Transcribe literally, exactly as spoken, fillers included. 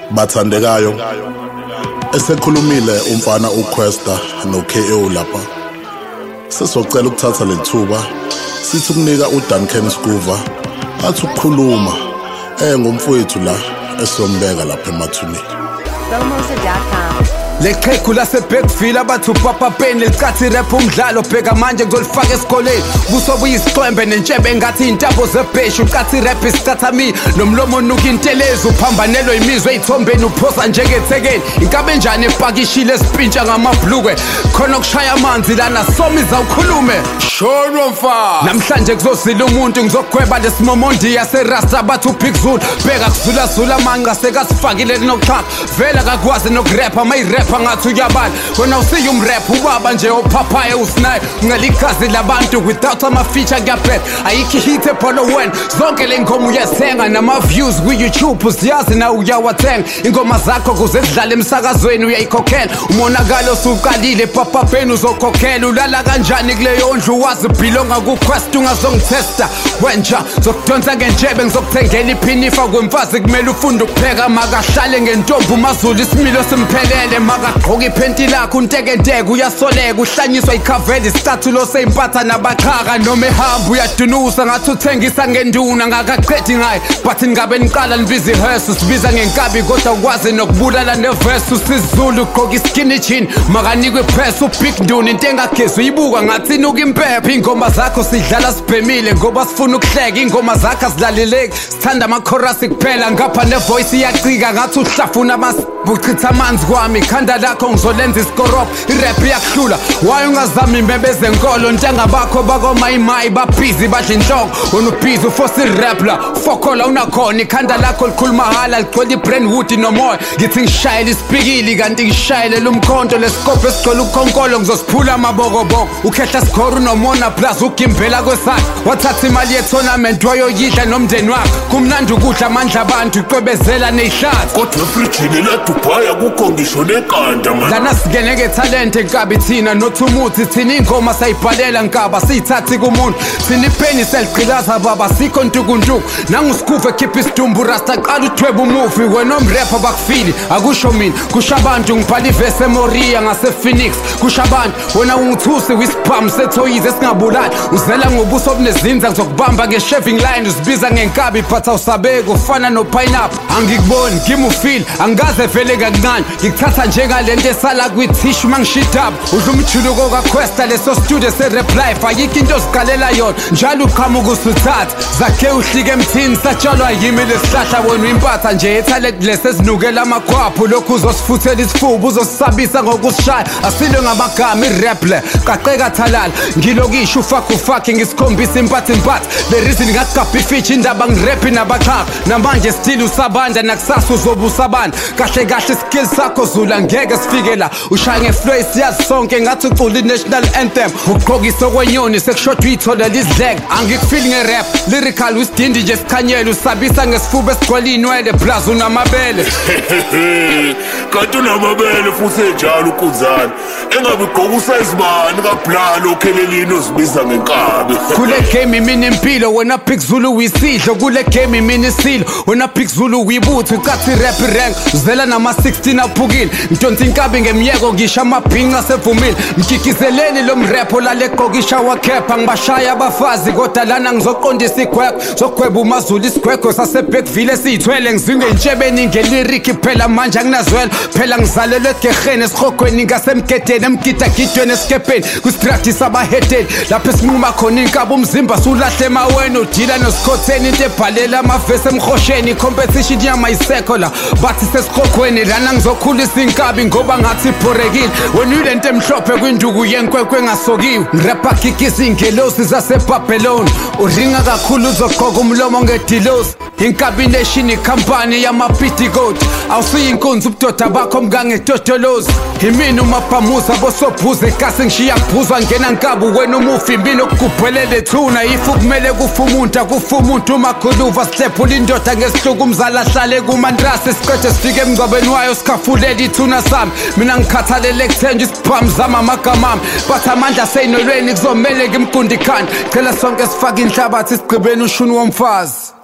Bathandekayo esekhulumile umfana uQuesta noK O lapha. Sesocela ukuthatha lethuba sithi kunika uDuncan Scuva athi ukukhuluma eh ngomfowethu la esombeka lapha emathuneni. Somoza dot com. Leqheqhu laseBackville abathi upapa pen lecathi rap umdlalo bheka manje ngizolifaka esikoleni kusobu yisiqhembe nentshebe ngathi intabo zebheshu ucathi rap isitathami nomlomo onuka intelezi uphambanelwe imizwe ezithombeni uphosa njengethekeni inkabe njani epakishile esipintsha ngamabhlukwe khona okushaya amanzi lana somiza ukhulume shono mfa namhlanje kuzozila umuntu ngizogweba lesimomondi yaserasta bathi uBig Zulu bheka kuzula zula manqa sekasifakile kunoxhaka vela kakwazi nokurapha mayirap ngathi uyabala wena usiya umrap ubaba nje ophaphaya usinayo ngelikazi labantu without ama feature ngaphet ayikho hit ebhono wena zonke lengoma uyasenga nama views ku YouTube usiyazi na uyawathenga ingoma zakho kuze zidlale emsakazweni uyayikhokhela umonakalo usuqalile papa pen uzokhokhela ulala kanjani kuleyo ndlu wazi belonga ku Quest ungazongitesta wenja zokudonsa ngenjebe ngizokuthengela iphinifa kwemfazi kumele ufunde ukupheka makahlale ngentombi uMazulu isimilo simphelele makagqoka iphenti lakho untekenteke uyasoleka uhlanyiswa ikhaveli isicathulo sempatha nabaqhaka noma ehamba uyadunusa ngathi uthengisa ngenduna ngakaqedi ngaye but ngabe niqala nibiza ihearse sibiza ngenkabi kodwa ukwazi nokubulala neverse usizulu ugqoka iskinny jean makanikwe press uBig Nduna into engagezi uyibuka ngathi inuka impepha ingoma zakho sidlala sibhemile ngoba sifuna ukuhleka ingoma zakho azilaleleki sithanda ama chorus kuphela ngapha ne voice iyacika ngathi uhlafuna buchitha amanzi kwami khanda lakho ngizolenza iskoropo irap yakuhlula waye ungazami imbebeze enkolo ntangabakho bako mayimayi babhizi badla inhloko wena ubhizi ufosi rap la fokola unakhona ikhanda lakho likhuluma hala ligcwele ibrandwood nomoya ngithi ngishayele isipikili kanti ngishayele lumkhonto lesikopo esigcwele ukhonkolo ngizosiphula amabokoboko ukhehla score unomona plus ugimbela kwesakhe wathatha imali ye-tournament wayoyidla nomndeni wakhe kumnandi ukudla amandla abantu iqwebezela neyihlathi kodwa efrijini ledubhaya kukho ngisho nekanda man lana singene ngetalent enkabi thina nothumuthi thina ingoma sayibhalela nkaba siyithathi kumuntu thina ipheni seligqilaza baba sikho ntukuntuku nanguSkuva ekhipha isidumbu rasta qala uthweba umufi wena omrapper bakufili akusho mina kusho abantu ngibhala ivesi eMoria ngasePhoenix kusho abantu wena ungithusi wisiphamu sethoyize singabulali uzela ngobuso obunezinza ngizokubamba nge-shaving line usibiza ngenkabi but awusabeki ufana no-pineapple angikuboni ngimi ufeel angaze vele kancane ngikuthatha njengalento esala kwithishu mangishidaba udla umjuluko kaQuesta leso studio se-rap life ayikho into ozikalela yona njalo uqhamuka usuthatha zakhe uhlike emthini satshalwa yimi lesihlahla wena uyimpatha nje ethalent lesezinukela amakhwaphu lokhu uzosifuthela isifuba uzosisabisa ngokusishaya asilwe ngamagama irap le qaqeka thalala ngilokisho ufaka ufaki ngisikhombisa impatha impatha the reason ngakugabha ifeature indaba ngiraphi nabaqhaka namanje still usabanda nakusasa uzobusabanda kahle kahle skill sakho zula ngeke sifike la ushaya ngeflow siyazi sonke ngathi ucula i-national anthem ugqokisa okwenyoni sekushodwa uyitholela izidleke angikufili nge-rap lyrical wisidindi nje sikhanyela usabisa ngesifuba esigcwele inwele plus unamabele kanti unamabele futhi enjalo ukunzana engabe ugqoka usayizibani kablalo okhelelini uzibiza ngenkabi kule game imini impilo wena Big Zulu uyisidlo kule game imini isilo wena Big Zulu uyibutho ucathi rap rank uzela nama sixteen aphukile ngidonsa inkabi ngemiyeko ngisho amabhinqa sevumile mkikizeleni lo mrapho laleqokisha wakhepha ngibashaya abafazi kodwa lana ngizoqondisa igwekho zogweba uMazulu isigwekho saseBackville esiyithwele ngizinge entshebeni ngeliriki phela manje anginazwela phela ngizalelwe egeheni esihogweni ngasemgedeni emgidagidweni esikepeni kusidraktisa abahedeli lapho esinquma khona inkabi umzimba sulahle emaweni udila nosikhotheni into ebhalela amavesi emhosheni competition yamayisekho la bathi sesikhogweni lana ngizokhulisa inkabi ngoba ngathi ibhorekile wena uyilento emhlophe kwinduku yenkwekwe engasokiwe ngirapha kikisa ingelosi zaseBabylon uringa kakhulu uzogqoka umlomo ngedilosi inkabi nation ikhampani yamapiticoat awusiyinkunzi ubudoda bakho mkangedodolozi imini umabhamuza bosobhuza ekasi ngishiya kubhuzwa ngena nkabi wena umufi impilo okugubhelele thuna ifu kumele kufa umuntu akufa umuntu umakhuluva sihlephula indoda ngesihluku umzala ahlale kumandrasi siqede sifike emngcwabeni wayo sikhafulela ithuna sami mina ngikhathalele kuthenja isibhamu zami amagama ami bathi amandla seyinolweni kuzomele ngimgundi khanda cela sonke sifake inhlabathi isigqibeni ushuni womfazi.